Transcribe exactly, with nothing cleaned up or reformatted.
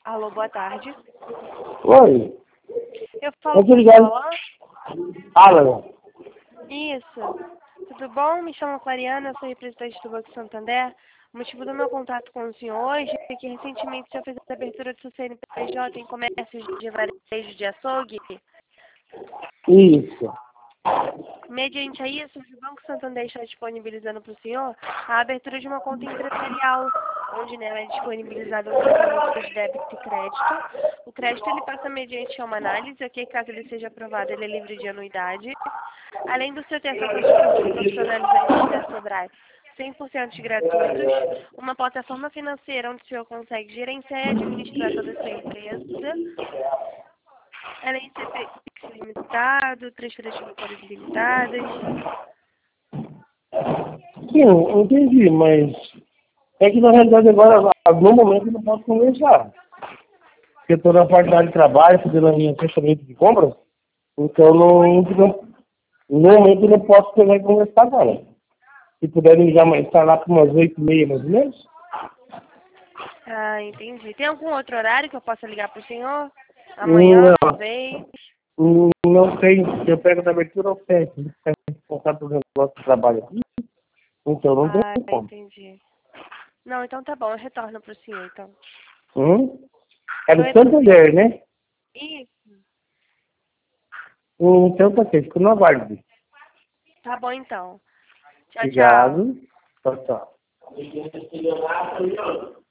Alô, boa tarde. Oi. Eu falo Eu tô com ligado. Paula. Fala. Isso. Tudo bom? Me chamo Clariana, sou representante do Banco Santander. O motivo do meu contato com o senhor hoje é que recentemente o senhor fez a abertura do seu C N P J em comércios de varejo de açougue. Isso. Mediante a isso, o Banco Santander está disponibilizando para o senhor a abertura de uma conta empresarial, onde nela é disponibilizado um tratamento de débito e crédito. O crédito ele passa mediante uma análise, ok? Caso ele seja aprovado, ele é livre de anuidade. Além do seu ter acesso aos cursos profissionalizantes da Sebrae, cem por cento gratuitos, uma plataforma financeira onde o senhor consegue gerenciar e administrar toda a sua empresa, além de ser Pix limitado, transferências de valores ilimitadas. Sim, eu entendi, mas é que na realidade agora, no momento, eu não posso conversar. Porque eu estou na parte da área de trabalho, fazendo a minha fechamento de compras, então não, não, no momento eu não posso pegar e conversar agora. Se puderem já mais estar lá para umas oito e meia mais ou menos. Ah, entendi. Tem algum outro horário que eu possa ligar para o senhor? Amanhã, Não, talvez? não não sei, eu pego da abertura ao pé, responsável pelo negócio de trabalho aqui, então não tem Ah, como. entendi. Não, então tá bom, eu retorno para o senhor, então. Hum? É Eu do retorno. Santander, né? Isso. Então tá certo, fico no aguardo. Tá bom, então. Tchau, tchau. Obrigado. Tchau, tchau.